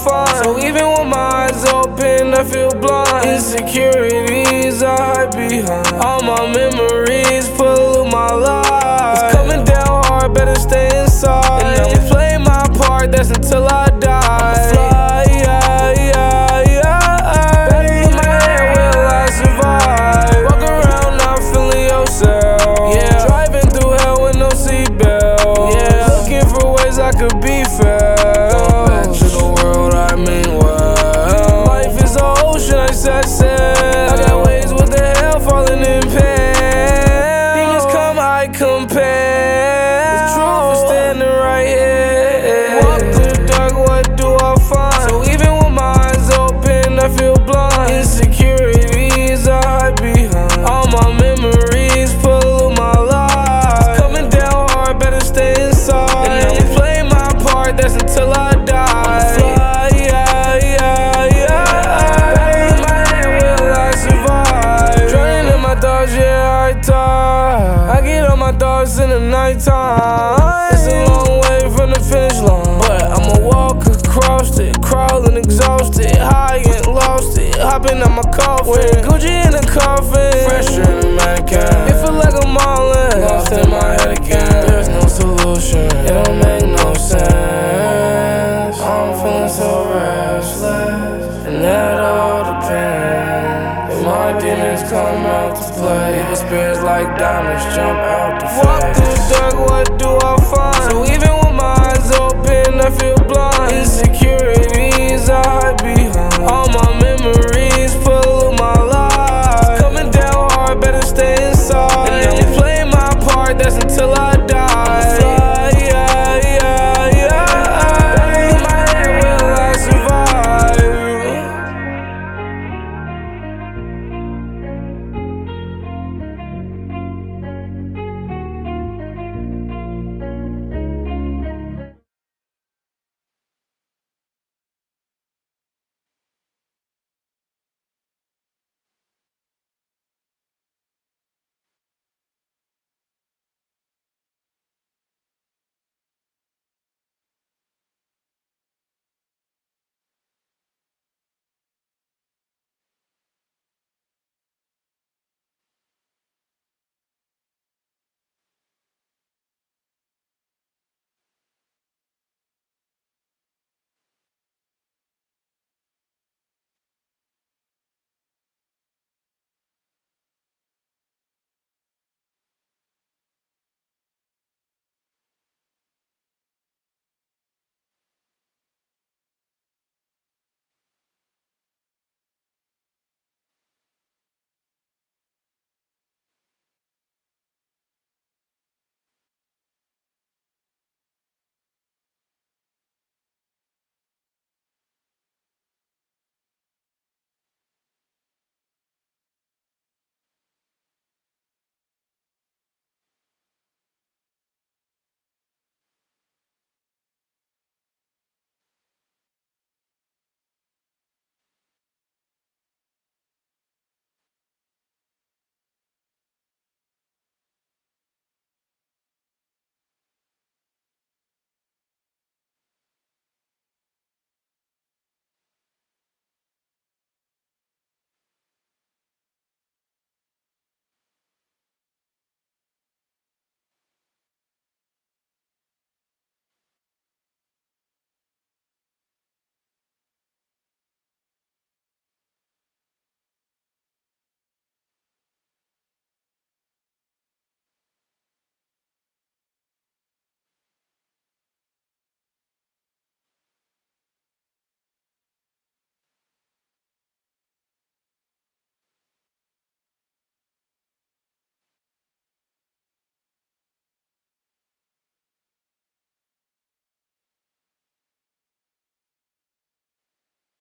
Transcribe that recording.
find. So even with my eyes open, I feel blind. Insecurities I hide behind. All my memories pollute my life. It's coming down hard, better stay inside. And I'ma play my part, that's until I die. I'ma fly, yeah, yeah, yeah. Better put my head, will I survive? Walk around not feeling yourself. Yeah, driving through hell with no seatbelt. Yeah, looking for ways I could be felt. Back to the world, I mean well. Life is an ocean, I set sail. I got waves, what the hell, falling in pain. Demons come, I compare. The truth is standing right here. Walk through the dark, what do I find? So even with my eyes open, I feel blind. Insecurities I hide behind. All my memories pollute my life. It's coming down hard, better stay inside. And I'ma play my part, that's until I die. I'ma fly, yeah, yeah, yeah. Back in my head, will I survive? Drowning in my thoughts, yeah, I die. I get on my thoughts in the nighttime. It's a long way from the finish line, but I'ma walk across it, crawling exhausted, high and lost it, hopping out my coffin, with Gucci in the coffin, fresher than a mannequin. It feel like I'm all in, lost in my head again. There's no solution, it don't make no sense. I'm feeling so restless, and that all depends. If my demons come out to play, the spirits like diamonds jump out the face. Walk through the dark, what do I find? So even with my eyes open, I feel blind. Insecurities I hide behind. All my